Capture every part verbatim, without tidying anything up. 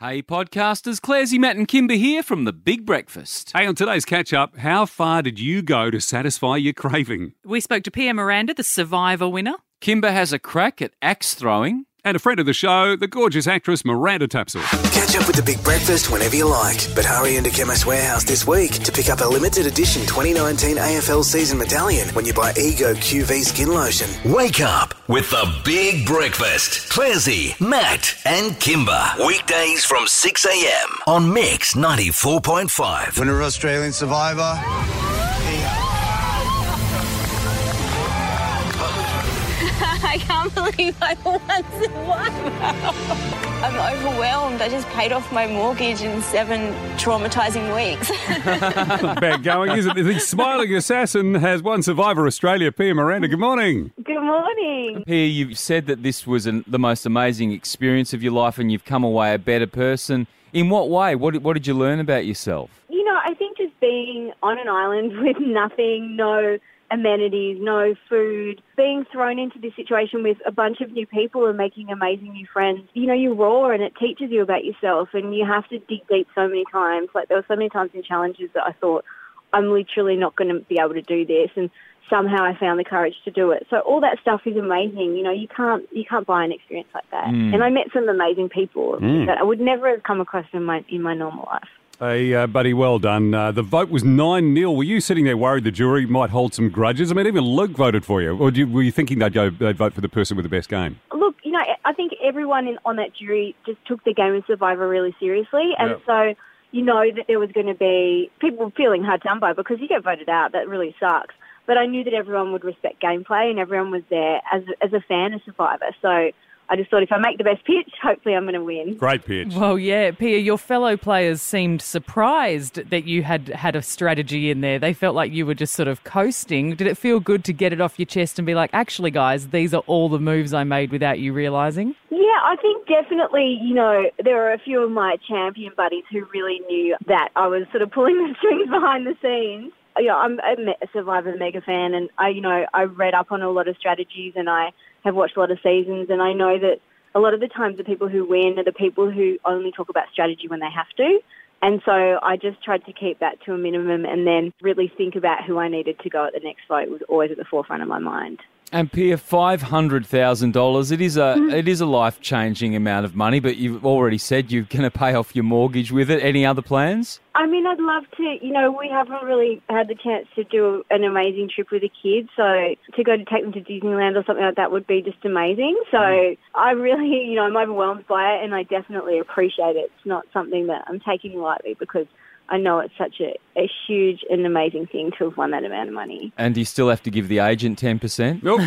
Hey podcasters, Clarsey, Matt and Kimber here from The Big Breakfast. Hey, on today's catch-up, how far did you go to satisfy your craving? We spoke to Pia Miranda, the Survivor winner. Kimber has a crack at axe throwing. And a friend of the show, the gorgeous actress Miranda Tapsell. Catch up with The Big Breakfast whenever you like, but hurry into Chemist Warehouse this week to pick up a limited edition twenty nineteen A F L season medallion when you buy Ego Q V skin lotion. Wake up with The Big Breakfast. Clarsey, Matt and Kimber. Weekdays from six a.m. on Mix ninety-four point five. Winner of Australian Survivor. I can't believe I won Survivor. I'm overwhelmed. I just paid off my mortgage in seven traumatising weeks. Not bad going, is it? The smiling assassin has won Survivor Australia. Pia Miranda, good morning. Good morning. Pia, you've said that this was an, the most amazing experience of your life and you've come away a better person. In what way? What, what did you learn about yourself? You know, I think just being on an island with nothing, no amenities, no food, being thrown into this situation with a bunch of new people and making amazing new friends. You know, you roar and it teaches you about yourself and you have to dig deep so many times. Like there were so many times in challenges that I thought, I'm literally not going to be able to do this, and somehow I found the courage to do it. So all that stuff is amazing. You know, you can't you can't buy an experience like that. Mm. And I met some amazing people mm. that I would never have come across in my in my normal life. Hey, uh, buddy, well done. Uh, the vote was nine nil. Were you sitting there worried the jury might hold some grudges? I mean, even Luke voted for you. Or did you, were you thinking they'd, go, they'd vote for the person with the best game? Look, you know, I think everyone in, on that jury just took the game of Survivor really seriously. And yep. so you know that there was going to be people feeling hard done by because you get voted out. That really sucks. But I knew that everyone would respect gameplay and everyone was there as, as a fan of Survivor. So I just thought if I make the best pitch, hopefully I'm going to win. Great pitch. Well, yeah, Pia, your fellow players seemed surprised that you had had a strategy in there. They felt like you were just sort of coasting. Did it feel good to get it off your chest and be like, actually, guys, these are all the moves I made without you realising? Yeah, I think definitely, you know, there were a few of my champion buddies who really knew that I was sort of pulling the strings behind the scenes. You know, I'm a Survivor mega fan and, I, you know, I read up on a lot of strategies and I have watched a lot of seasons and I know that a lot of the times the people who win are the people who only talk about strategy when they have to. And so I just tried to keep that to a minimum and then really think about who I needed to go at the next vote was always at the forefront of my mind. And Pia, five hundred thousand dollars, it is a it is a life-changing amount of money, but you've already said you're going to pay off your mortgage with it. Any other plans? I mean, I'd love to, you know, we haven't really had the chance to do an amazing trip with the kids, so to go to take them to Disneyland or something like that would be just amazing. So mm. I really, you know, I'm overwhelmed by it and I definitely appreciate it. It's not something that I'm taking lightly because I know it's such a, a huge and amazing thing to have won that amount of money. And do you still have to give the agent ten percent? Nope.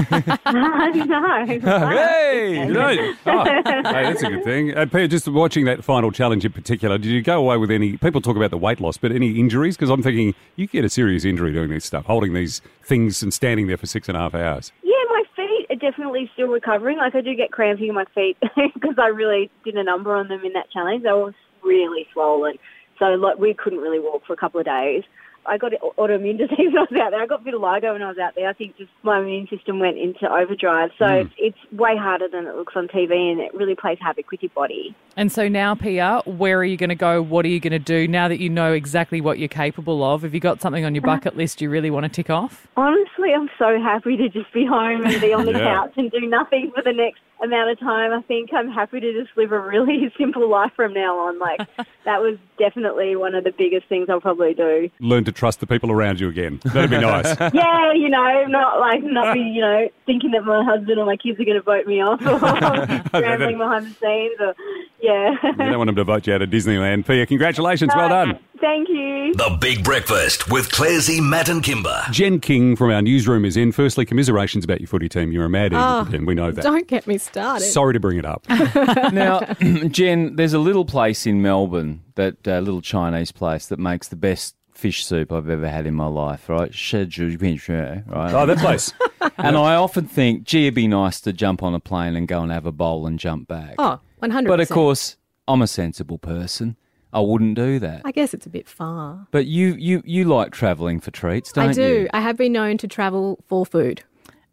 no. Hey! You know, oh, hey, that's a good thing. Uh, Pia, just watching that final challenge in particular, did you go away with any, people talk about the weight loss, but any injuries? Because I'm thinking you get a serious injury doing this stuff, holding these things and standing there for six and a half hours. Yeah, my feet are definitely still recovering. Like I do get cramping in my feet because I really did a number on them in that challenge. They were really swollen. So like, we couldn't really walk for a couple of days. I got autoimmune disease when I was out there. I got vitiligo when I was out there. I think just my immune system went into overdrive. So mm. it's way harder than it looks on T V and it really plays havoc with your body. And so now, Pia, where are you going to go? What are you going to do now that you know exactly what you're capable of? Have you got something on your bucket list you really want to tick off? Honestly, I'm so happy to just be home and be on the yeah. couch and do nothing for the next amount of time. I think I'm happy to just live a really simple life from now on. Like, that was definitely one of the biggest things I'll probably do. Learn to trust the people around you again. That'd be nice. Yeah, you know, not like, not be, you know, thinking that my husband or my kids are going to vote me off or scrambling behind the scenes or, yeah. You don't want them to vote you out of Disneyland. Pia, congratulations. No, well done. Thank you. The Big Breakfast with Clarsey, Matt and Kimber. Jen King from our newsroom is in. Firstly, commiserations about your footy team. You're a mad oh, Eagle, and we know that. Don't get me started. Sorry to bring it up. Now, Jen, there's a little place in Melbourne, that uh, little Chinese place that makes the best fish soup I've ever had in my life, right? Right? Oh, that place. And I often think, gee, it'd be nice to jump on a plane and go and have a bowl and jump back. Oh, one hundred percent. But of course, I'm a sensible person. I wouldn't do that. I guess it's a bit far. But you, you, you like travelling for treats, don't you? I do. You? I have been known to travel for food.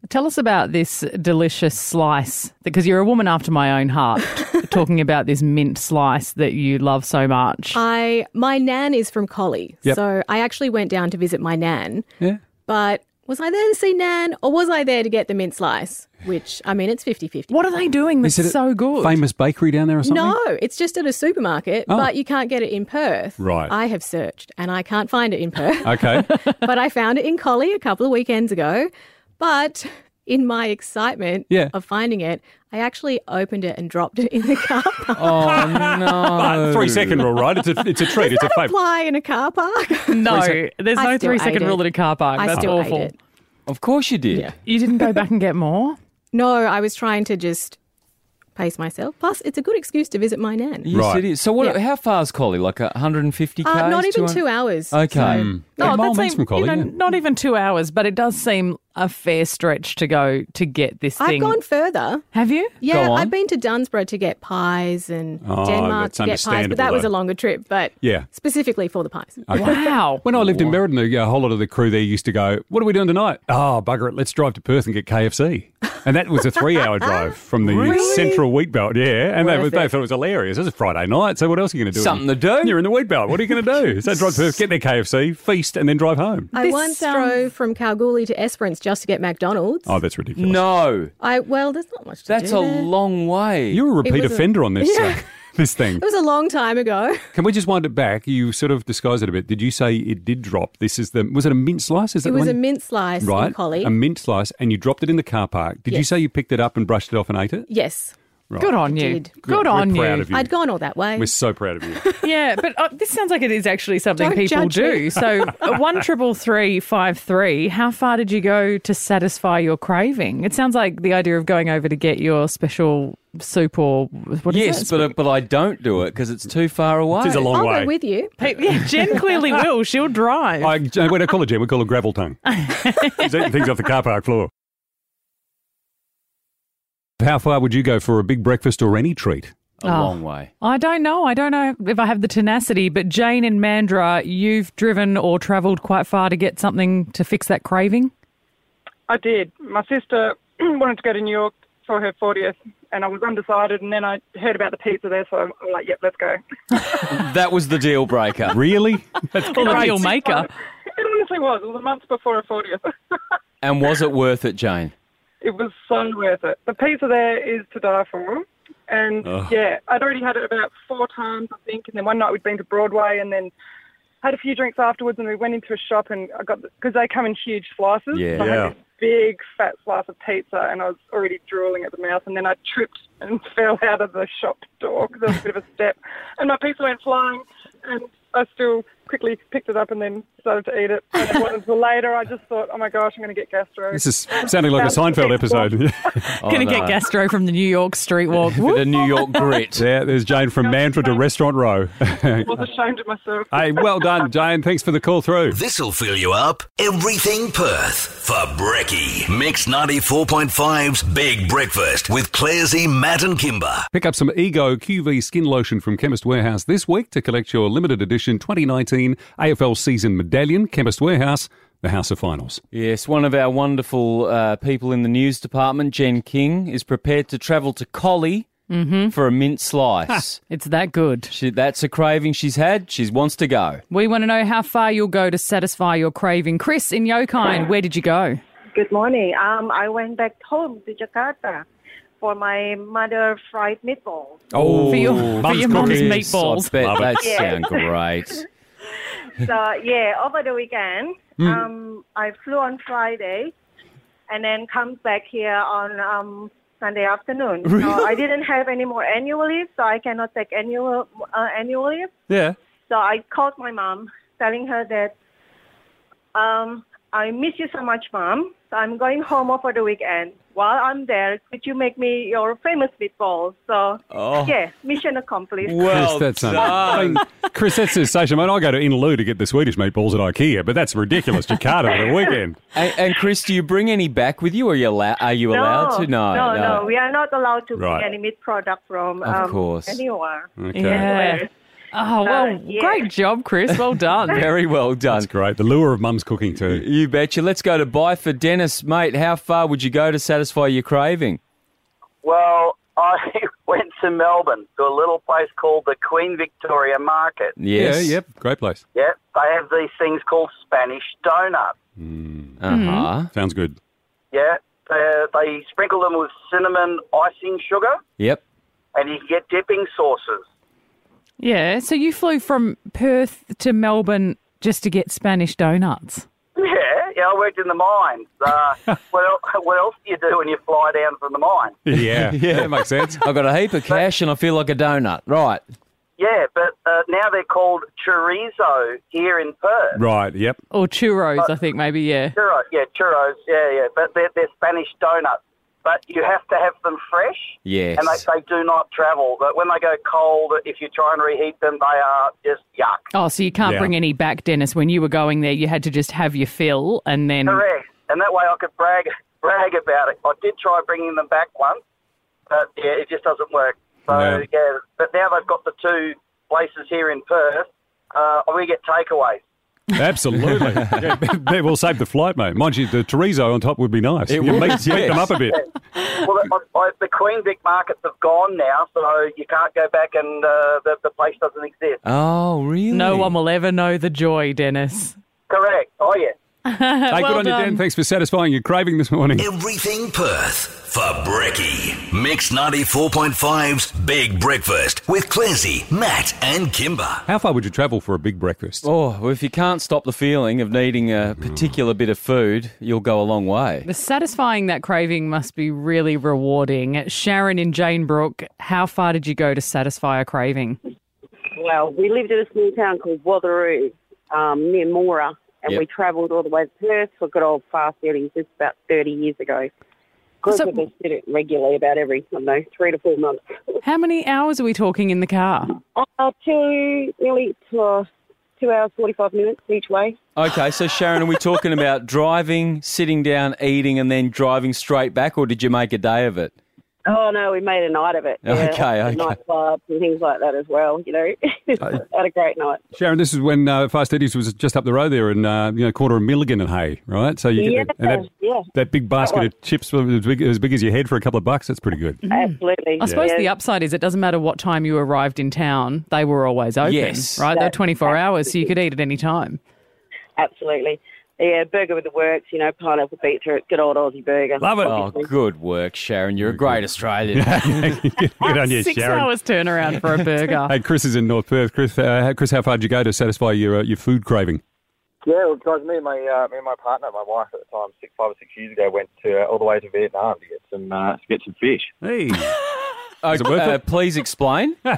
Tell us about this delicious slice, because you're a woman after my own heart, talking about this mint slice that you love so much. I my nan is from Collie, Yep. so I actually went down to visit my nan. Yeah. But was I there to see nan or was I there to get the mint slice? Which, I mean, it's fifty-fifty. What are they doing that's Is it a so good? Famous bakery down there or something? No, it's just at a supermarket, Oh. but you can't get it in Perth. Right. I have searched and I can't find it in Perth, Okay. but I found it in Collie a couple of weekends ago. But in my excitement Yeah. of finding it, I actually opened it and dropped it in the car park. Oh, no. But three second rule, right? It's a, it's a treat. It's a favourite. Apply in a car park. No, Three there's I no still three second ate rule it. in a car park. I That's still awful. ate it. Of course you did. Yeah. You didn't go back and get more? No, I was trying to just pace myself. Plus, it's a good excuse to visit my nan. Yes, Right. it is. So what? Yeah. How far is Collie? Like one hundred fifty k's? Uh, not even two hundred two hours. Okay. So, Mm. No, Eight that mile seem- minutes from Collie, you know, yeah. not even two hours, but it does seem a fair stretch to go to get this I've thing. gone further. Have you? Yeah, Go on. I've been to Dunsborough to get pies and Oh, Denmark that's to get pies, but understandable, that was though. a longer trip, but Yeah. specifically for the pies. Wow. When I lived in Meriden, a whole lot of the crew there used to go, what are we doing tonight? Oh, bugger it, let's drive to Perth and get K F C. And that was a three-hour drive from the central wheat belt, yeah. And they, Worth they it. thought it was hilarious. It was a Friday night, so what else are you going to do? Something to do. You're in the wheat belt. What are you going to do? So drive to Perth, get their K F C, feast, and then drive home. I This once sounds- drove from Kalgoorlie to Esperance just to get McDonald's. Oh, that's ridiculous. No. I well, there's not much to That's do a there. long way. You're a repeat was a- offender on this, uh, Yeah. this thing. It was a long time ago. Can we just wind it back? You sort of disguised it a bit. Did you say it did drop? This is the, was it a mint slice? Is that It the was one? a mint slice Right, in Collie. a mint slice, and you dropped it in the car park. Did you Yes. say you picked it up and brushed it off and ate it? Yes, Right. Good on you. did. Good We're on proud you. of you. I'd gone all that way. We're so proud of you. Yeah, but uh, this sounds like it is actually something Don't people judge me. do. So uh, one triple three five three. How far did you go to satisfy your craving? It sounds like the idea of going over to get your special soup or what is Yes, it? but uh, but I don't do it because it's too far away. It is a long I'll way. go with you. Hey, yeah, Jen clearly will. She'll drive. I, we don't call it Jen, we call it gravel tongue. He's eating things off the car park floor. How far would you go for a big breakfast or any treat? A Oh. long way. I don't know. I don't know if I have the tenacity, but Jane in Mandurah, you've driven or travelled quite far to get something to fix that craving? I did. My sister wanted to go to New York for her fortieth, and I was undecided, and then I heard about the pizza there, so I'm like, yep, let's go. That was the deal breaker. Really? That's Or the great. deal maker? It honestly was. It was a month before her fortieth. And was it worth it, Jane? It was so worth it. The pizza there is to die for. And, Ugh. yeah, I'd already had it about four times, I think, and then one night we'd been to Broadway and then had a few drinks afterwards, and we went into a shop, and I got, because they come in huge slices. Yeah. So I Yeah. had this big fat slice of pizza, and I was already drooling at the mouth, and then I tripped and fell out of the shop door because there was a bit of a step, and my pizza went flying, and I still quickly picked it up and then started to eat it. And it wasn't until later I just thought, oh my gosh, I'm going to get gastro. This is sounding like a Seinfeld episode. Oh, Going to no. get gastro from the New York street walk. Bit of New York grit. Yeah, there's Jane from Manfred to Restaurant Row. I was ashamed of myself. Hey, well done, Jane. Thanks for the call through. This'll fill you up. Everything Perth for Brekkie. Mix ninety-four point five's Big Breakfast with Clarsey, Matt and Kimber. Pick up some Ego Q V skin lotion from Chemist Warehouse this week to collect your limited edition twenty nineteen A F L season medallion. Chemist Warehouse, the house of finals. Yes, one of our wonderful uh, people in the news department, Jen King, is prepared to travel to Collie for a mint slice. It's that good. She, that's a craving she's had. She wants to go. We want to know how far you'll go to satisfy your craving. Chris in Yokine, where did you go? Good morning. Um, I went back home to Jakarta for my mother fried meatballs. Oh, For your- for mum's your mum's cooking. meatballs. I bet Love it. that Yeah. sound great. So yeah, over the weekend, um, I flew on Friday, and then come back here on um, Sunday afternoon. So I didn't have any more annual leave, so I cannot take annual uh, annual leave. Yeah. So I called my mom, telling her that um, I miss you so much, Mom. So I'm going home over the weekend. While I'm there, could you make me your famous meatballs? So, Oh. yeah, mission accomplished. Well Chris, that's done. I mean, Chris, that's sensation. I mean, I go to Inaloo to get the Swedish meatballs at IKEA, but that's ridiculous. Jakarta for the weekend. And, and Chris, do you bring any back with you? Or are you, allow- are you allowed to? No, no, no. We are not allowed to Right. bring any meat product from Of um, course. anywhere. Okay. Yeah. Oh, well, Uh, yeah. great job, Chris. Well done. Very well done. That's great. The lure of mum's cooking too. You betcha. Let's go to Byford. Dennis, mate, how far would you go to satisfy your craving? Well, I went to Melbourne to a little place called the Queen Victoria Market. Yes. Yeah, yep. Great place. Yeah, they have these things called Spanish donuts. Uh-huh. Sounds good. Yeah, they, they sprinkle them with cinnamon icing sugar, Yep. and you can get dipping sauces. Yeah, so you flew from Perth to Melbourne just to get Spanish donuts. Yeah, yeah, I worked in the mines. Uh, what, else, what else do you do when you fly down from the mine? Yeah, yeah, that makes sense. I've got a heap of cash and I feel like a donut. Right. Yeah, but uh, now they're called chorizo here in Perth. Right, yep. Or churros, I think, maybe, yeah. Churros, yeah, churros, yeah, yeah. But they're, they're Spanish donuts. But you have to have them fresh. Yes. And they, they do not travel. But when they go cold, if you try and reheat them, they are just yuck. Oh, so you can't Yeah. bring any back, Dennis. When you were going there, you had to just have your fill and then... Correct. And that way I could brag brag about it. I did try bringing them back once, but yeah, it just doesn't work. So, Yeah. yeah, but now they've got the two places here in Perth. Uh, we get takeaways. Absolutely. Yeah, they will save the flight, mate. Mind you, the chorizo on top would be nice. It you would, meet, yes. meet them up a bit. Well, the, I, the Queen Vic markets have gone now, so you can't go back and uh, the, the place doesn't exist. Oh, really? No one will ever know the joy, Dennis. Correct. Oh, yeah. Hey, Well good on you, done. Dan. Thanks for satisfying your craving this morning. Everything Perth for Brekkie. Mix ninety-four point five's Big Breakfast with Clancy, Matt and Kimber. How far would you travel for a big breakfast? Oh, well, if you can't stop the feeling of needing a particular bit of food, you'll go a long way. The satisfying that craving must be really rewarding. Sharon in Jane Brook, how far did you go to satisfy a craving? Well, we lived in a small town called Watheroo, um, near Mora, and Yep. we travelled all the way to Perth for good old fast eating just about thirty years ago. Because So- we just did it regularly about every, I don't know, three to four months. How many hours are we talking in the car? Uh, two, nearly uh, two hours, forty-five minutes each way. Okay, so Sharon, are we talking about driving, sitting down, eating, and then driving straight back, or did you make a day of it? Oh, no, we made a night of it. Yeah, Okay, okay. Nightclubs and things like that as well, you know. Had a great night. Sharon, this is when uh, Fast Eddie's was just up the road there in, uh, you know, corner of Milligan and Hay, right? So you Yeah, get that, and that, yeah. that big basket That of chips was as big, as big as your head for a couple of bucks. That's pretty good. Absolutely. I suppose Yeah. the upside is it doesn't matter what time you arrived in town, they were always open, Yes. right? They're That's twenty-four hours, so you could eat at any time. Absolutely. Yeah, burger with the works, you know, pineapple pizza, good old Aussie burger. Love it. Oh, good work, Sharon. You're a great Australian. Good on you, Six Sharon. hours turnaround for a burger. Hey, Chris is in North Perth. Chris, uh, Chris, how far did you go to satisfy your uh, your food craving? Yeah, well, guys, me and my uh, me and my partner, my wife at the time, six, five or six years ago, went to uh, all the way to Vietnam to get some uh, to get some fish. Hey, Uh, it worth uh, it? please explain. Yeah,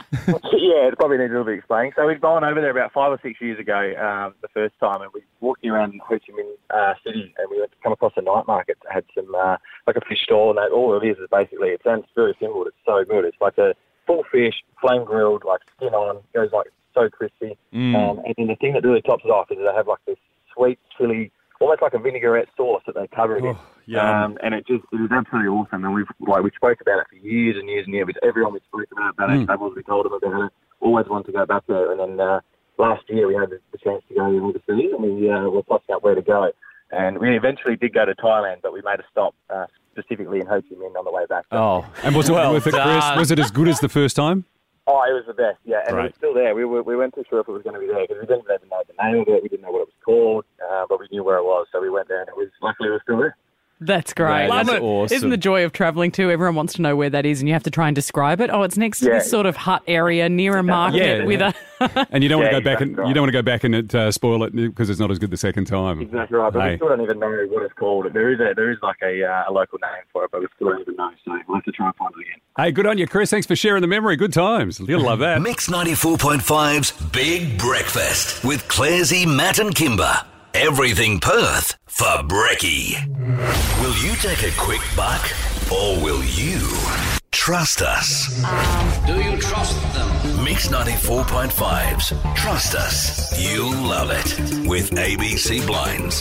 it probably needs a little bit explaining. So we'd gone over there about five or six years ago, um, the first time, and we walked around Ho Chi Minh uh, City, and we went to come across a night market that had some uh, like a fish stall, and that, all it is is basically it sounds very simple, but it's so good. It's like a full fish, flame grilled, like skin on, goes like so crispy, Mm. um, and then the thing that really tops it off is they have like this sweet chili, almost like a vinaigrette sauce that they cover it in. yum. Um, and it just it is absolutely awesome. And we've like we spoke about it for years and years and years. With everyone we spoke about about Mm. our travels, we told them about it. Always wanted to go back there. And then uh, last year we had the, the chance to go overseas, and we uh, were plotting out where to go. And we eventually did go to Thailand, but we made a stop uh, specifically in Ho Chi Minh on the way back. Oh, and was it well worth it, Chris? done. Was it as good as the first time? Oh, it was the best, yeah. And it Right. was still there. We were, we weren't too sure if it was going to be there because we didn't even know the name of it. We didn't know what it was called, uh, but we knew where it was. So we went there, and it was luckily it was still there. That's great. That is That's- awesome. Isn't the joy of travelling too? Everyone wants to know where that is, and you have to try and describe it. Oh, it's next to Yeah. this sort of hut area near a market Yeah. with a. And you don't want Yeah, to go back and exactly right. you don't want to go back and it, uh, spoil it because it's not as good the second time. Exactly right, but Hey. we still don't even know what it's called. There is a there is like a uh, a local name for it, but we still don't even know. So we'll have to try and find it again. Hey, good on you, Chris. Thanks for sharing the memory. Good times. You'll love that. Mix ninety-four point five's Big Breakfast with Clarsey, Matt and Kimber. Everything Perth for Brekkie. Will you take a quick buck or will you trust us? Do you trust them? Mix ninety-four point five's Trust Us. You'll love it with A B C Blinds.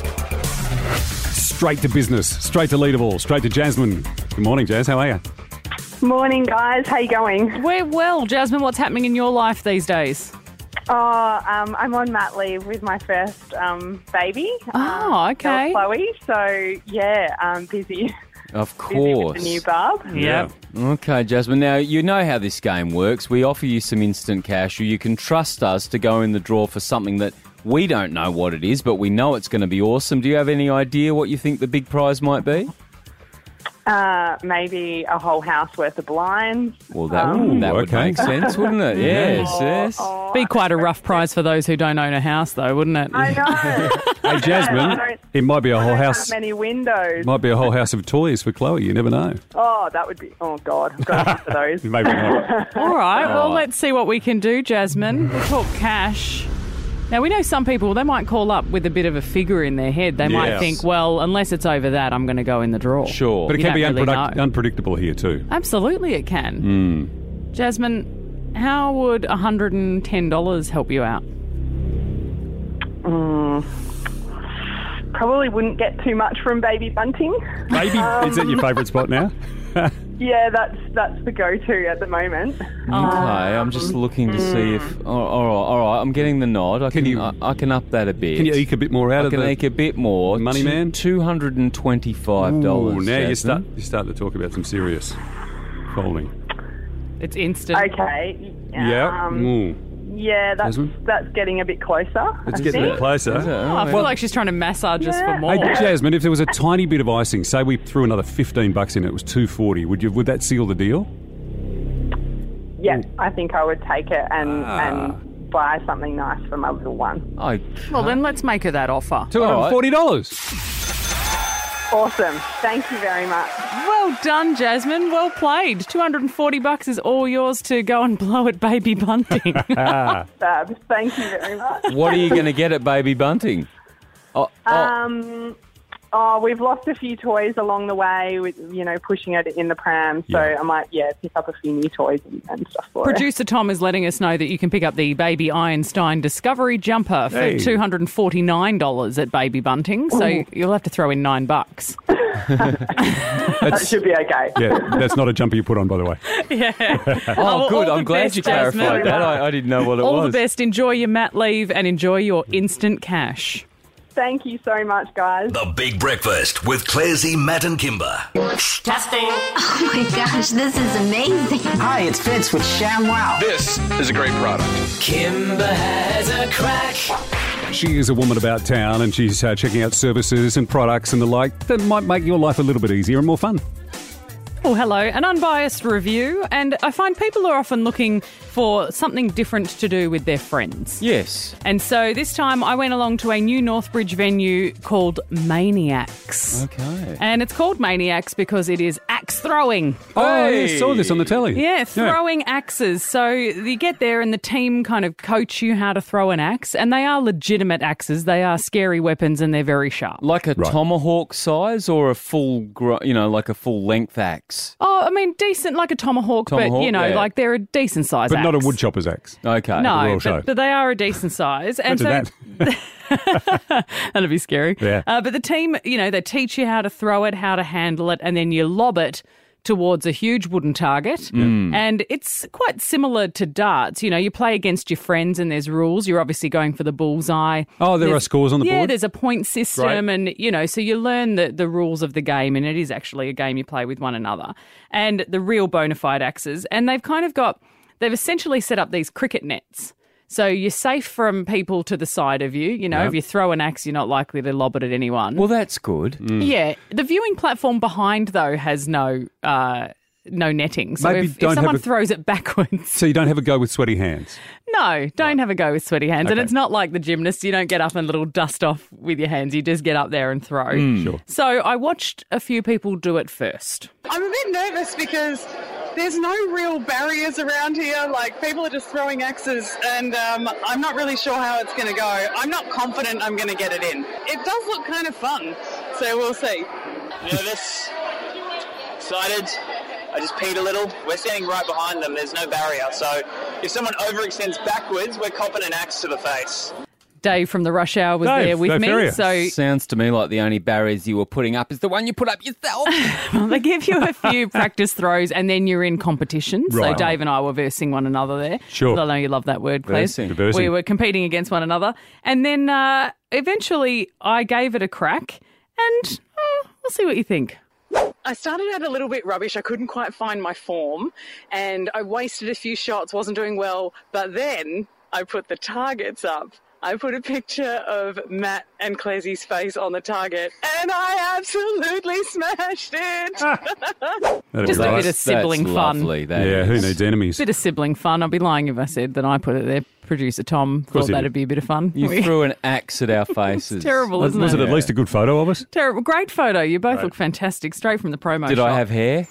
Straight to business. Straight to leaderboard. Straight to Jasmine. Good morning, Jazz. How are you? Morning, guys. How you going? We're well, Jasmine. What's happening in your life these days? Oh, um, I'm on mat leave with my first um, baby. Oh, um, okay. girl Chloe. So, yeah, I'm busy. Of busy course. with the new bub. Yeah. Okay, Jasmine. Now, you know how this game works. We offer you some instant cash, or you can trust us to go in the draw for something that we don't know what it is, but we know it's going to be awesome. Do you have any idea what you think the big prize might be? Uh, maybe a whole house worth of blinds. Well, that, Um, that would okay. make sense, wouldn't it? Yes, yes. Be quite a rough prize for those who don't own a house, though, wouldn't it? I know. Hey, Jasmine, I don't- it might be a I whole don't have house. many windows. Might be a whole house of toys for Chloe. You never know. Oh, that would be... Oh, God. I've got enough of those. Maybe not. All right, well, Oh. let's see what we can do, Jasmine. We'll talk cash. Now, we know some people, they might call up with a bit of a figure in their head. They might Yes. think, well, unless it's over that, I'm going to go in the draw. Sure. But it You can be don't really unpredict- know. unpredictable here too. Absolutely it can. Mm. Jasmine, how would one hundred ten dollars help you out? Mm, probably wouldn't get too much from Baby Bunting. Baby, Um, is that your favourite spot now? Yeah, that's that's the go-to at the moment. Okay, I'm just looking to see if... Oh, all right, all right, I'm getting the nod. I can, I, I can up that a bit. Can you eke a bit more out I of can the eke a bit more. money Two- man? two hundred twenty-five dollars. Ooh, now you Jasmine. start you start to talk about some serious folding. It's instant. Okay. Yeah. Um, Mm. Yeah, that's Jasmine? that's getting a bit closer. It's I getting a think. bit closer. Oh, I feel like she's trying to massage us for more. Hey, Jasmine, if there was a tiny bit of icing, say we threw another fifteen bucks in, it was two forty. Would you? Would that seal the deal? Yeah, I think I would take it and Ah. and buy something nice for my little one. I Well, then let's make her that offer. Two hundred and forty dollars. Awesome. Thank you very much. Well done, Jasmine. Well played. two hundred forty bucks is all yours to go and blow at Baby Bunting. Fab. Thank you very much. What are you going to get at Baby Bunting? Oh, oh, Um, oh, we've lost a few toys along the way with, you know, pushing it in the pram. So Yeah. I might, yeah, pick up a few new toys and, and stuff for her. Producer Tom is letting us know that you can pick up the Baby Einstein Discovery Jumper for Hey. two hundred forty-nine dollars at Baby Bunting. So Ooh. you'll have to throw in nine bucks. That should be okay. Yeah, that's not a jumper you put on, by the way. Yeah. oh, well, good. all I'm the glad best, you clarified Jasmine. that. I, I didn't know what it All was. the best. Enjoy your mat leave and enjoy your instant cash. Thank you so much, guys. The Big Breakfast with Clarsey, Matt and Kimber. Testing. Oh my gosh, this is amazing. Hi, it's Fitz with ShamWow. This is a great product. Kimber has a crack. She is a woman about town, and she's uh, checking out services and products and the like that might make your life a little bit easier and more fun. Oh, hello. An unbiased review. And I find people are often looking for something different to do with their friends. Yes. And so this time I went along to a new Northbridge venue called Maniacs. Okay. And it's called Maniacs because it is axe throwing. Oh, I saw this on the telly. Yeah, throwing axes. So you get there and the team kind of coach you how to throw an axe. And they are legitimate axes. They are scary weapons and they're very sharp. Like a Right. tomahawk size or a full, gr- you know, like a full length axe? Oh, I mean, decent, like a tomahawk, but, Tomahawk, you know, yeah. like they're a decent size But axe. not a wood chopper's axe. Okay. No, Royal Show. but, but they are a decent size. And so Imagine that. that'd be scary. Yeah. Uh, but the team, you know, they teach you how to throw it, how to handle it, and then you lob it towards a huge wooden target. Mm. And it's quite similar to darts. You know, you play against your friends and there's rules. You're obviously going for the bullseye. Oh, there There's- are scores on the yeah, board? there's a point system Right. and, you know, so you learn the, the rules of the game and it is actually a game you play with one another. And the real bona fide axes. And they've kind of got, they've essentially set up these cricket nets. So you're safe from people to the side of you. You know, Yep. if you throw an axe, you're not likely to lob it at anyone. Well, that's good. Yeah. The viewing platform behind, though, has no uh, no netting. So Maybe if, if don't have someone a- throws it backwards, So you don't have a go with sweaty hands. no, don't have a go with sweaty hands. And Okay. it's not like the gymnasts. You don't get up and little dust off with your hands. You just get up there and throw. Mm. Sure. So I watched a few people do it first. I'm a bit nervous because there's no real barriers around here. Like, people are just throwing axes, and um, I'm not really sure how it's going to go. I'm not confident I'm going to get it in. It does look kind of fun, so we'll see. Nervous, excited. I just peed a little. We're standing right behind them. There's no barrier. So if someone overextends backwards, we're copping an axe to the face. Dave from the Rush Hour was Dave, there with Dave me. Ferrier. So Sounds to me like the only barriers you were putting up is the one you put up yourself. they give you a few practice throws and then you're in competition. So Right. Dave and I were versing one another there. Sure. I know you love that word, Claire. Versing. Versing. We were competing against one another. And then uh, eventually I gave it a crack and uh, we'll see what you think. I started out a little bit rubbish. I couldn't quite find my form and I wasted a few shots, wasn't doing well. But then I put the targets up. I put a picture of Matt and Clezzy's face on the target and I absolutely smashed it. That'd Just be a right. bit of sibling That's fun. lovely. That Yeah, who is. needs enemies? Bit of sibling fun. I'd be lying if I said that I put it there. Producer Tom course thought he that'd did. be a bit of fun. You We- threw an axe at our faces. terrible, Was, isn't was it? it at least a good photo of us? Terrible. Great photo. You both Right. look fantastic. Straight from the promo Did shot. I have hair?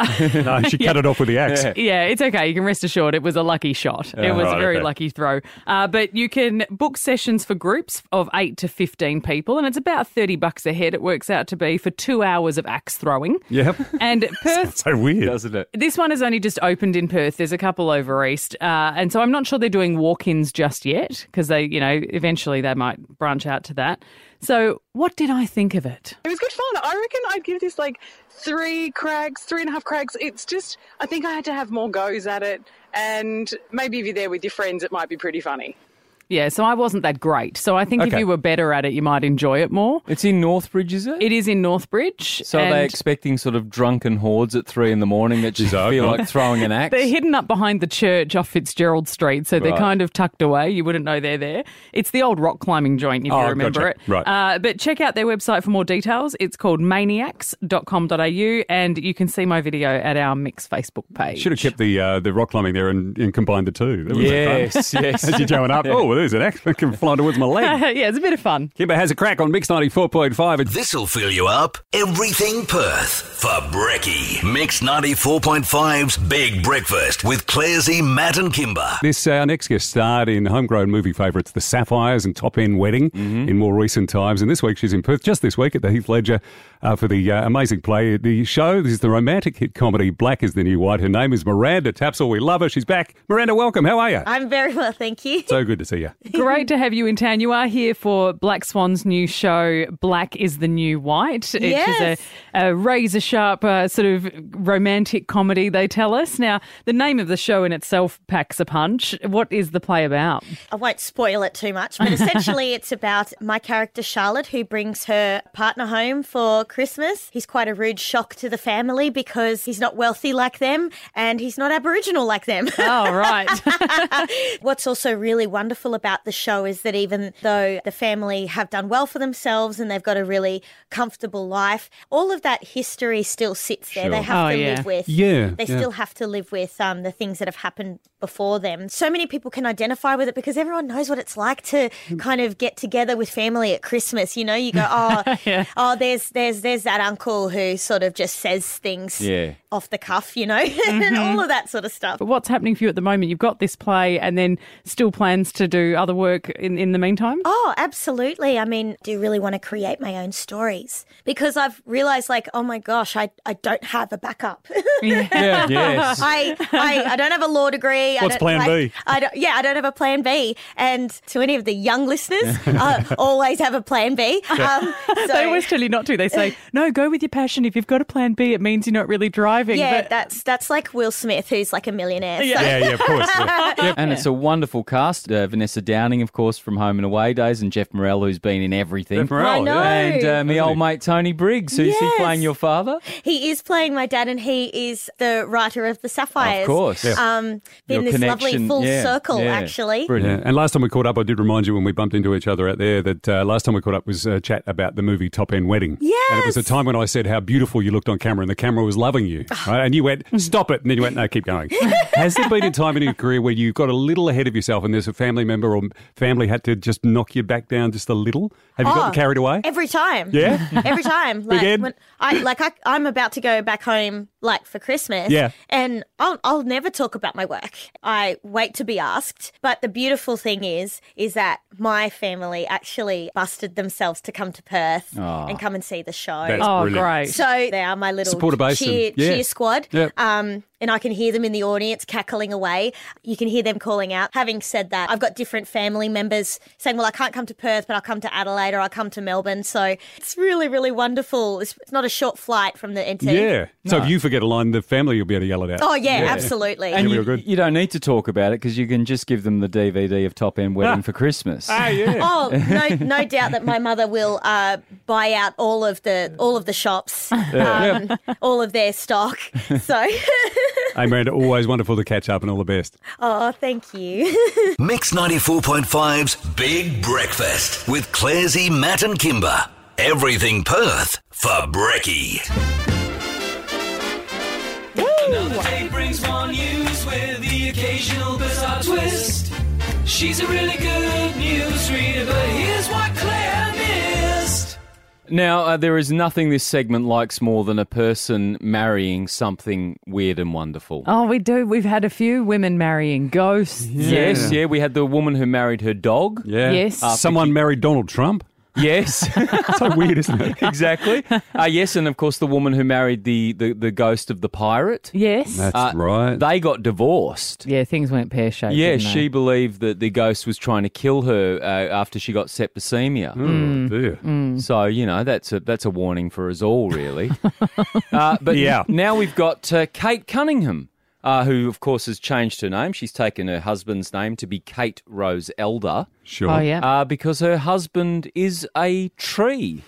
No, she cut it off with the axe. Yeah. Yeah, it's okay. You can rest assured it was a lucky shot. It Oh, was right, a very okay. lucky throw. Uh, but you can book sessions for groups of eight to fifteen people, and it's about thirty bucks a head. It works out to be for two hours of axe throwing. Yep. And Perth. So weird. Doesn't it? This one has only just opened in Perth. There's a couple over east. Uh, and so I'm not sure they're doing walk-ins just yet because they, you know, eventually they might branch out to that. So what did I think of it? It was good fun. I reckon I'd give this like three cracks, three and a half cracks. It's just, I think I had to have more goes at it. And maybe if you're there with your friends, it might be pretty funny. Yeah, so I wasn't that great. So I think if Okay. you were better at it, you might enjoy it more. It's in Northbridge, is it? It is in Northbridge. So are they and expecting sort of drunken hordes at three in the morning that just Jeez, feel I- like throwing an axe? They're hidden up behind the church off Fitzgerald Street, so they're Right. kind of tucked away. You wouldn't know they're there. It's the old rock climbing joint, if Oh, you remember gotcha. it. Right. Uh, but check out their website for more details. It's called maniacs dot com dot a u, and you can see my video at our Mix Facebook page. Should have kept the uh, the rock climbing there and, and combined the two. That would've been fun. Yes, yes. As you're going up, oh, well, there's an axe that can fly towards my leg. Yeah, it's a bit of fun. Kimber has a crack on Mix ninety-four point five. It's This'll fill you up. Everything Perth for Brekkie. Mix ninety-four point five's Big Breakfast with Clarsey, Matt and Kimber. This, uh, our next guest starred in homegrown movie favourites The Sapphires and Top End Wedding Mm-hmm. in more recent times. And this week she's in Perth, just this week at the Heath Ledger uh, for the uh, amazing play. The show, this is the romantic hit comedy Black is the New White. Her name is Miranda Tapsell. We love her. She's back. Miranda, welcome. How are you? I'm very well, thank you. So good to see you. Great to have you in town. You are here for Black Swan's new show, Black is the New White. It Yes. is a, a razor-sharp uh, sort of romantic comedy, they tell us. Now, the name of the show in itself packs a punch. What is the play about? I won't spoil it too much, but essentially it's about my character Charlotte, who brings her partner home for Christmas. He's quite a rude shock to the family because he's not wealthy like them and he's not Aboriginal like them. Oh, right. What's also really wonderful about the show is that even though the family have done well for themselves and they've got a really comfortable life, all of that history still sits there. Sure. They have Oh, to yeah. live with. Yeah, They yeah. still have to live with um, the things that have happened before them. So many people can identify with it because everyone knows what it's like to kind of get together with family at Christmas. You know, you go, oh, Yeah. oh, there's there's there's that uncle who sort of just says things Yeah. off the cuff, you know, and all of that sort of stuff. But what's happening for you at the moment? You've got this play and then still plans to do other work in, in the meantime? Oh, absolutely. I mean, do you really want to create my own stories? Because I've realised, like, oh my gosh, I, I don't have a backup. Yeah. Yeah, yes. I, I I don't have a law degree. I What's don't, plan like, B? I don't, yeah, I don't have a plan B. And to any of the young listeners, uh, always have a plan B. Um, so, They always tell you not to. They say, no, go with your passion. If you've got a plan B, it means you're not really driving. yeah, But that's that's like Will Smith, who's like a millionaire. So. Yeah, yeah, of course. Yeah. And it's a wonderful cast. Uh, Vanessa Downing, of course, from Home and Away Days, and Jeff Morel, who's been in everything. Jeff Morel, I know. yeah. And uh, me Hasn't old he? mate Tony Briggs, who's he Yes. playing your father? He is playing my dad, and he is the writer of The Sapphires. Of course. Yeah. Um, been Your this lovely connection, full yeah, circle, yeah. actually. Brilliant. Yeah. And last time we caught up, I did remind you when we bumped into each other out there that uh, last time we caught up was a chat about the movie Top End Wedding. Yes. And it was a time when I said how beautiful you looked on camera and the camera was loving you. Right? And you went, stop it. And then you went, no, keep going. Has there been a time in your career where you got a little ahead of yourself and there's a family member or family had to just knock you back down just a little? Have you Oh, gotten carried away? Every time. Yeah? Every time. Like Ed? when I like I, I'm about to go back home like for Christmas. Yeah. And I'll I'll never talk about my work. I wait to be asked. But the beautiful thing is is that my family actually busted themselves to come to Perth Oh. and come and see the show. That's oh, brilliant. great. So they are my little Supporter base cheer, and- yeah. cheer squad. Yep. Um, and I can hear them in the audience cackling away. You can hear them calling out. Having said that, I've got different family members saying, well, I can't come to Perth, but I'll come to Adelaide or I'll come to Melbourne. So it's really, really wonderful. It's, it's not a short flight from the N T. Yeah. So No. if you forget a line, the family will be able to yell it out. Oh, yeah, absolutely. And Real you, good. you don't need to talk about it because you can just give them the D V D of Top End Wedding for Christmas. Ah, yeah. Oh, no, no doubt that my mother will uh, buy out all of the all of the shops, um, all of their stock. So, Hey, Miranda, always wonderful to catch up and all the best. oh, thank you. Mix ninety-four point five's Big Breakfast with Clarsey, Matt and Kimber. Everything Perth for Brekkie. Another day brings more news with the occasional bizarre twist. She's a really good newsreader, but here's what Claire missed. Now, uh, there is nothing this segment likes more than a person marrying something weird and wonderful. Oh, we do. We've had a few women marrying ghosts. Yes, yeah. We had the woman who married her dog. Yeah. Yes. After Someone he- married Donald Trump. Yes. So weird, isn't it? Exactly. Uh, yes, and of course the woman who married the, the, the ghost of the pirate. Yes. That's Uh, right. They got divorced. Yeah, things went pear-shaped. Yeah, didn't they? she believed that the ghost was trying to kill her uh, after she got septicemia. Oh, dear. So, you know, that's a that's a warning for us all, really. uh, but Yeah. now we've got uh, Kate Cunningham, uh, who, of course, has changed her name. She's taken her husband's name to be Kate Rose Elder. Sure. Oh, yeah. Uh, because her husband is a tree.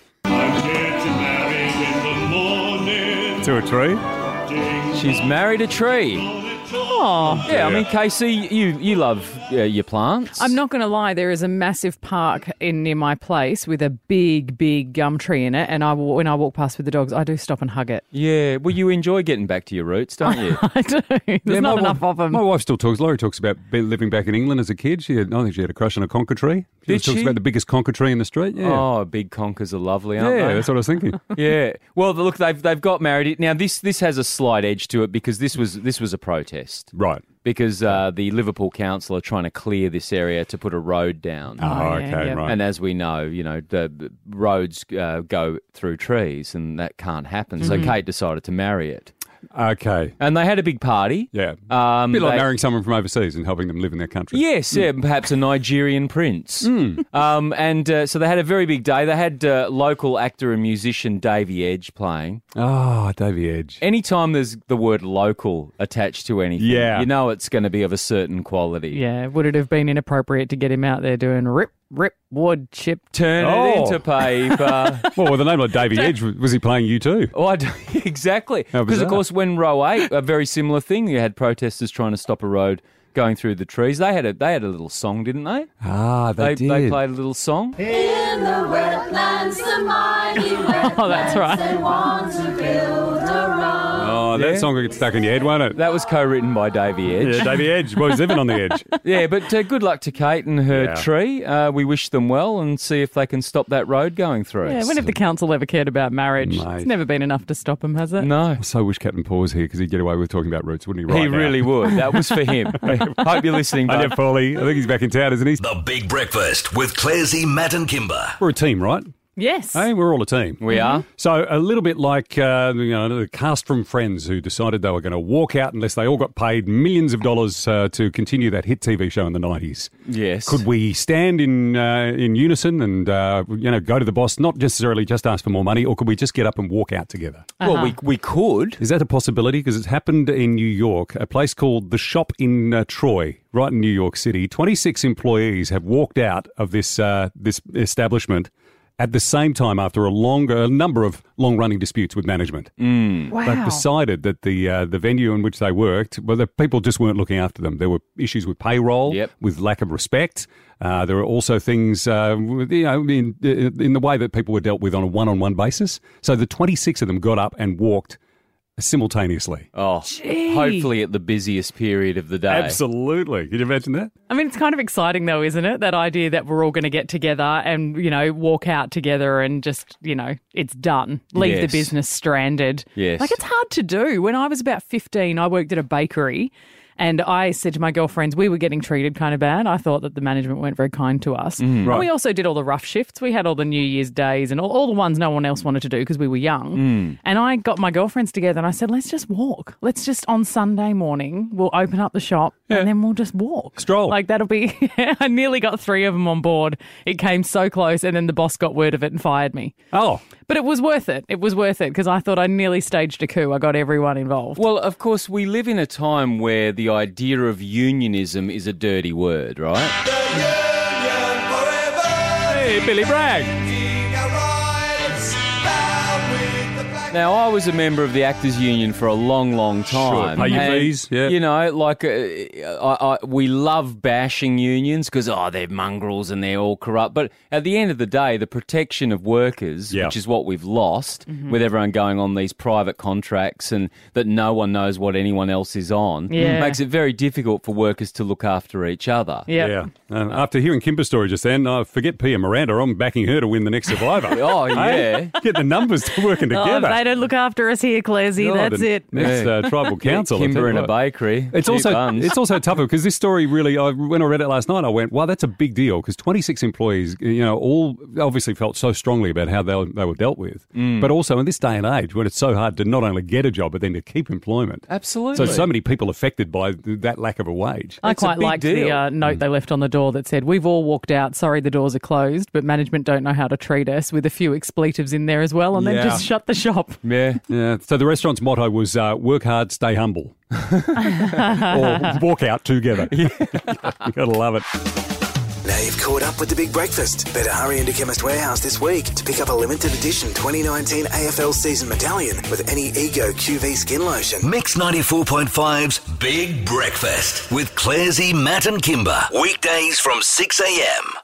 To a tree? She's married a tree. Oh. Yeah, I mean, Casey, you, you love uh, your plants. I'm not going to lie, there is a massive park in near my place with a big, big gum tree in it, and I, when I walk past with the dogs, I do stop and hug it. Yeah, well, you enjoy getting back to your roots, don't you? I do. There's Yeah, not my enough wife, of them. My wife still talks. Laurie talks about be- living back in England as a kid. She had, I think she had a crush on a conker tree. She Did talks she? about the biggest conker tree in the street. Yeah. Oh, big conkers are lovely, aren't yeah, they? that's what I was thinking. Yeah. Well, look, they've they've got married. Now this this has a slight edge to it because this was this was a protest. Right. Because uh, the Liverpool council are trying to clear this area to put a road down. Oh, yeah, okay, yeah. right. And as we know, you know, the the roads uh, go through trees, and that can't happen. So Kate decided to marry it, Okay. and they had a big party. Yeah. Um, a bit like they- marrying someone from overseas and helping them live in their country. Yes, yeah, perhaps a Nigerian prince. Um, and uh, so they had a very big day. They had uh, local actor and musician Davey Edge playing. Oh, Davey Edge. Anytime there's the word local attached to anything, Yeah. you know it's going to be of a certain quality. Yeah, would it have been inappropriate to get him out there doing rip, rip, wood, chip? Turn Oh. it into paper. Well, with a name like Davey Edge, was was he playing you too? Oh, I don't- exactly. How Because, of bizarre. course, when Row eight, a very similar thing, you had protesters trying to stop a road going through the trees. They had a they had a little song, didn't they? Ah, they, They, did. they played a little song. In the wetlands, the mighty Oh, that's right. they want to build a road. Oh, that Yeah. song will get stuck in your head, won't it? That was co-written by Davey Edge. Yeah, Davey Edge. Well, he's living on the edge. Yeah, but uh, good luck to Kate and her Yeah. tree. Uh, we wish them well and see if they can stop that road going through. Yeah, when have the council ever cared about marriage? Mate. It's never been enough to stop him, has it? No, I so wish Captain Paul was here because he'd get away with talking about roots, wouldn't he? Right he now? really would. That was for him. Hope you're listening, I bud. know, Paulie. I think he's back in town, isn't he? The Big Breakfast with Clarsey, Matt and Kimber. We're a team, right? Yes. Hey, we're all a team. We are. So a little bit like uh, you know the cast from Friends who decided they were going to walk out unless they all got paid millions of dollars uh, to continue that hit T V show in the nineties. Yes. Could we stand in uh, in unison and uh, you know go to the boss, not necessarily just ask for more money, or could we just get up and walk out together? Well, we we could. Is that a possibility? Because it's happened in New York, a place called The Shop in uh, Troy, right in New York City. twenty-six employees have walked out of this uh, this establishment at the same time after a long, a number of long-running disputes with management. Wow. They've decided that the uh, the venue in which they worked, well, the people just weren't looking after them. There were issues with payroll, Yep. with lack of respect. Uh, there were also things, uh, with, you know, in, in the way that people were dealt with on a one-on-one basis. So the twenty-six of them got up and walked simultaneously. Oh, Gee. hopefully at the busiest period of the day. Absolutely. Can you imagine that? I mean, it's kind of exciting though, isn't it? That idea that we're all going to get together and, you know, walk out together and just, you know, it's done. Leave Yes. the business stranded. Yes. Like, it's hard to do. When I was about fifteen, I worked at a bakery And I said to my girlfriends, we were getting treated kind of bad. I thought that the management weren't very kind to us. Mm, right. And we also did all the rough shifts. We had all the New Year's days and all, all the ones no one else wanted to do because we were young. Mm. And I got my girlfriends together and I said, let's just walk. Let's just on Sunday morning, we'll open up the shop and then we'll just walk. Stroll. Like that'll be, I nearly got three of them on board. It came so close and then the boss got word of it and fired me. Oh. But it was worth it. It was worth it because I thought I nearly staged a coup. I got everyone involved. Well, of course, we live in a time where the idea of unionism is a dirty word, right? Hey, Billy Bragg. Now, I was a member of the Actors Union for a long, long time. Sure, pay your And, fees, yeah. You know, like, uh, I, I, we love bashing unions because, oh, they're mongrels and they're all corrupt. But at the end of the day, the protection of workers, Yeah. which is what we've lost Mm-hmm. with everyone going on these private contracts and that no one knows what anyone else is on, Yeah. makes it very difficult for workers to look after each other. Yep. Yeah. Uh, after hearing Kimber's story just then, I forget Pia Miranda. I'm backing her to win the next Survivor. Oh, Hey? yeah. Get the numbers working Oh, together. they don't look after us here, Clarsey. God, That's and it. Next uh, tribal council. I'll tell Kimber you in a what. bakery. It's Cheap also buns. it's also tougher because this story really, I, when I read it last night, I went, wow, that's a big deal because twenty-six employees, you know, all obviously felt so strongly about how they, they were dealt with. Mm. But also in this day and age when it's so hard to not only get a job but then to keep employment. Absolutely. So, so many people affected by th- that lack of a wage. I It's a quite big liked the deal. uh, note they left on the door that said, we've all walked out, sorry the doors are closed, but management don't know how to treat us, with a few expletives in there as well, and Yeah. then just shut the shop. Yeah. Yeah. So the restaurant's motto was uh, work hard, stay humble. Or walk out together. You gotta love it. Now you've caught up with the Big Breakfast. Better hurry into Chemist Warehouse this week to pick up a limited edition twenty nineteen A F L season medallion with any Ego Q V skin lotion. Mix ninety-four point five's Big Breakfast with Clarsey, Matt and Kimber. Weekdays from six a.m.